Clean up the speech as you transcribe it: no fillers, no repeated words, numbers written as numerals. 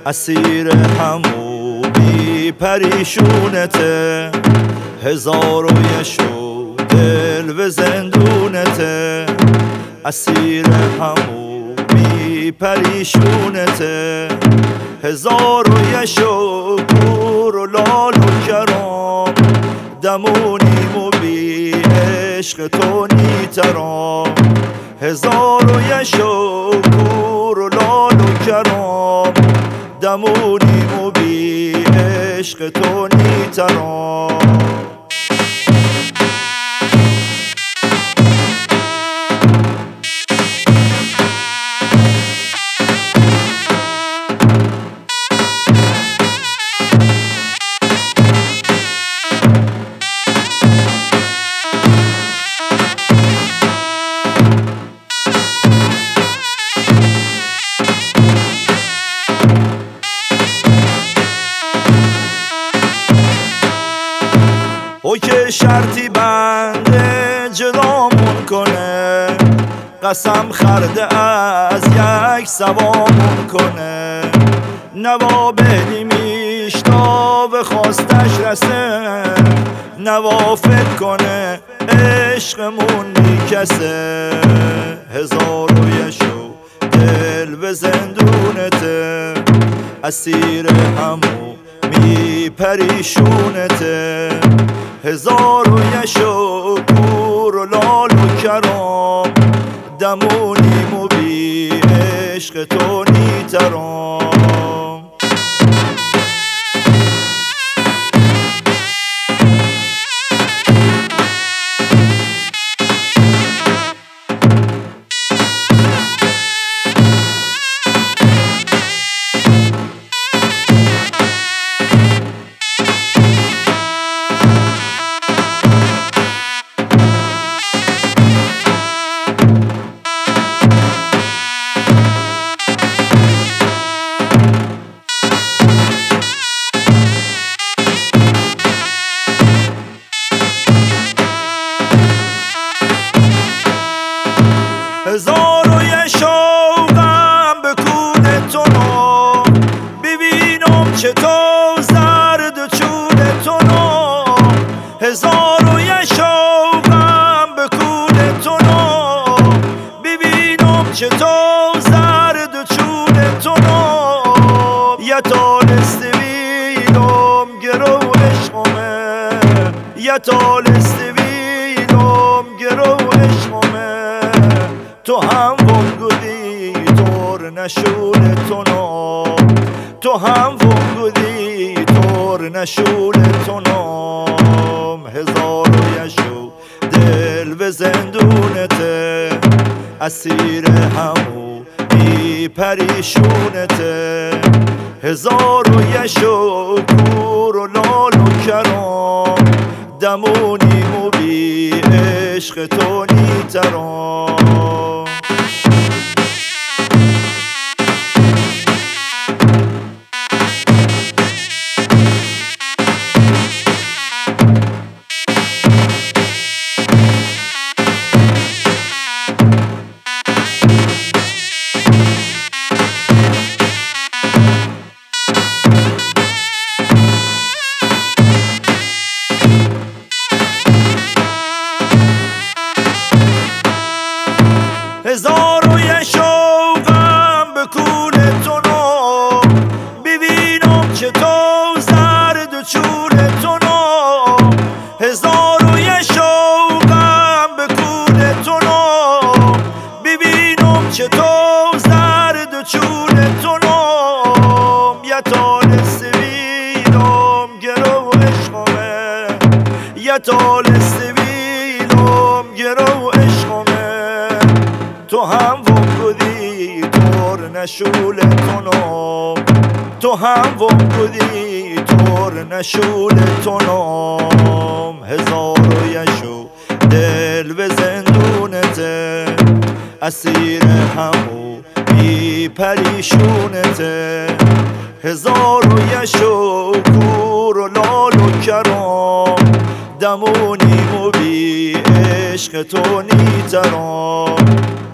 اسیر همو بی پریشونته، هزار و یه شو دل به زندونته، اسیر همو بی پریشونته، هزار و یه شو کور و لال و کرام، دمونیم و بی عشق تو نیترام، هزار و یه شو کور و لال و کرام، دمونیم و بی عشق تو نیترام. او که شرطی بنده جدامون کنه، قسم خرده از یک سوامون کنه، نوابلی میشتا و خواستش رسه، نوافت کنه عشقمون میکسه، هزار و یه شو دل به زندونته، اسیر همو می پریشونته، هزار و یه شو کور و لال و کرام، دمونیم و بی عشق تو نیترام. هزار و یه شوقم به کون تو نو، ببینم چه تو زرد و چون تو نو، هزار و یه شوقم به کون تو نو، ببینم چه تو زرد و چون تو نو، یه تالست ویلم گرو عشقمه، یه تالست ویلم گرو عشقمه، تو هم وگودی تور نشول تو نام، تو هم وگودی تور نشول تو نام، هزار و یه شو دل به زندونته، اسیر همو بی پریشونته، هزار و یه شو کور و لال و کرام، دمونیم و بی عشق تو نیترام. هزار و یه شوقم به کون تو نو، ببینم چه تو زرد و چون تو نو، هزار و یه شوقم به کون تو نو، ببینم چه تو زرد و چون تو نو، یه تالست ویلم گرو عشقمه، یه تالست ویلم گرو عشقمه، تو هم وگودی تور نشول تو نام، تو هم وگودی تور نشول تو نام، هزار و یه شو دل به زندونته، اسیر همو بی پریشونته، هزار و یه شو کور و لال و کرام، دمونیم و بی عشق تو نیترام.